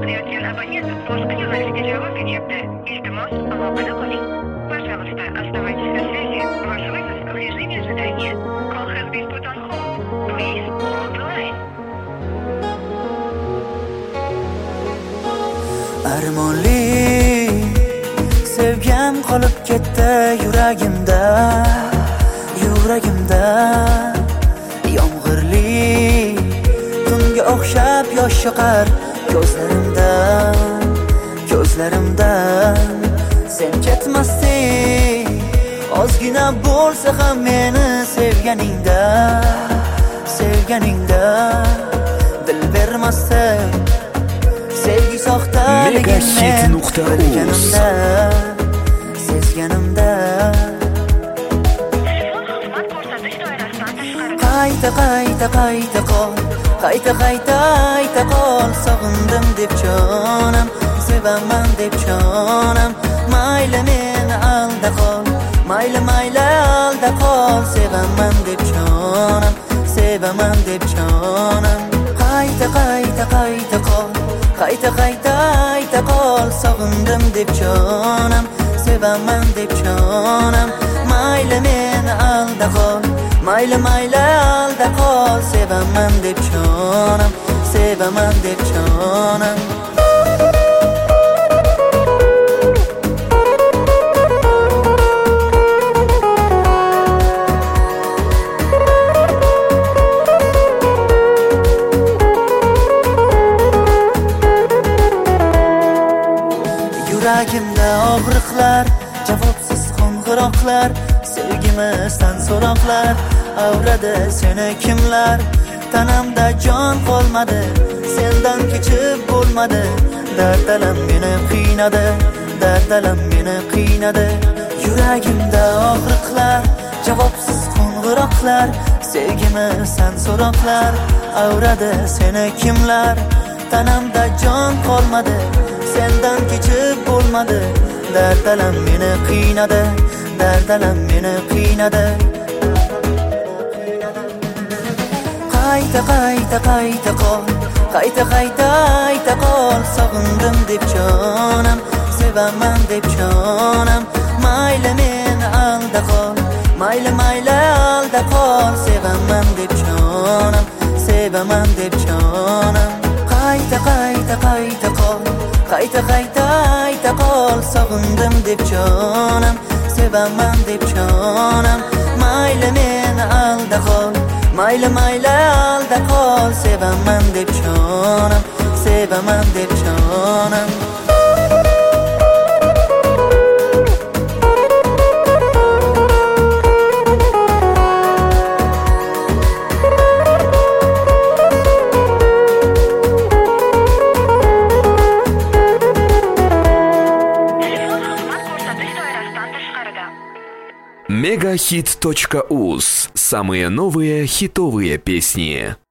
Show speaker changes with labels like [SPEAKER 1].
[SPEAKER 1] qilayotgan abonent boshqa yo'nalishga javob beryapti. Iltimos, aloqada qoling. Пожалуйста, оставайтесь на связи. Ваш вызов в режиме ожидания. Call has been put on hold. Please hold the line.
[SPEAKER 2] Armonli sevgam qolib ketdi yuragimda, yuragimda. Yomg'irli tunga o'xshab yosh yoqar ko'zlarimdan, ko'zlarimdan. Sen ketmasding, ozgina bo'lsa ham meni sevganingda, sevganingda. Dil bermasding, sevgi soxtaligini bilganimda, sezganimda. Qayta qayta qayta qol, qayta qayta qayta qol. Sog'indim deb jonam, sevaman deb jonam. Mayli meni alda qol, mayli mayli alda qol. Sevaman deb jonam, sevaman deb jonam. Qayta qayta qayta qol, qayta qayta qayta qol. Sog'indim deb jonam, sevaman deb jonam. Mayli meni alda qol, mayli mayli alda qol. Sevaman deb jonam, sevaman deb jonam. Yuragimda og'riqlar, javobsiz qo'ng'iroqlar. Sevgimizdan so'roqlar, avradi seni kimlar? Tanamda jon qolmadi, sendan kechib bo'lmadi. Dardalam meni qiynadi, dardalam meni qiynadi. Yuragimda og'riqlar, javobsiz qo'ng'iroqlar. Sevgimizdan so'roqlar, avradi seni kimlar? Tanamda jon qolmadi, sendan kechib bo'lmadi. Dardalam meni qiynadi, dardalam meni qiynadi. Qayta qayta qayta qol, qayta qayta qayta qol. Sog'indim deb jonam, sevaman deb jonam. Mayli meni alda qol, mayli mayli alda qol. Sevaman deb jonam, sevaman deb jonam. Qayta qayta qayta qol, qayta qayta qayta qol. Sog'indim deb jonam, sevaman deb jonam. Mayli meni alda qol, mayli mayli alda qol. Sevaman deb jonam, sevaman deb jonam.
[SPEAKER 3] Megahit.uz. Самые новые хитовые песни.